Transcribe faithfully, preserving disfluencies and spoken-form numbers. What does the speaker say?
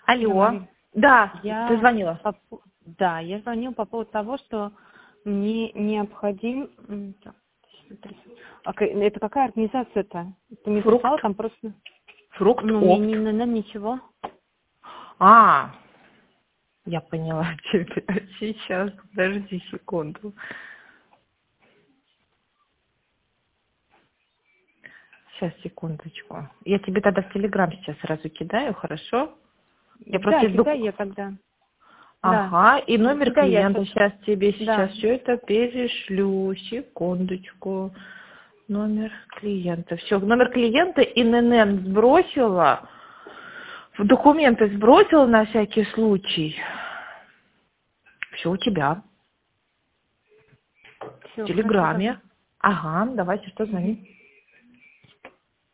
Алло. Говори. Да, ты Я, звонила. по по- да, я звонила по поводу того, что мне необходим... м, так, смотри. А ка- это какая организация-то? Ты мне Фрукт. прислала там просто... Фрукт Ну, мне опт. не надо ничего. А, я поняла тебя. Сейчас, подожди секунду. Сейчас, секундочку. Я тебе тогда в Телеграм сейчас сразу кидаю, хорошо? Я Да, просто из кидай доку- я тогда. Да. Ага, и номер Кидай я клиента. сейчас. Сейчас тебе Да. сейчас все это перешлю. Секундочку. Номер клиента. Все, номер клиента и эн эн эн сбросила. В документы сбросила на всякий случай. Все у тебя. В Все, хорошо тогда. Телеграме. Ага, давайте, что звони.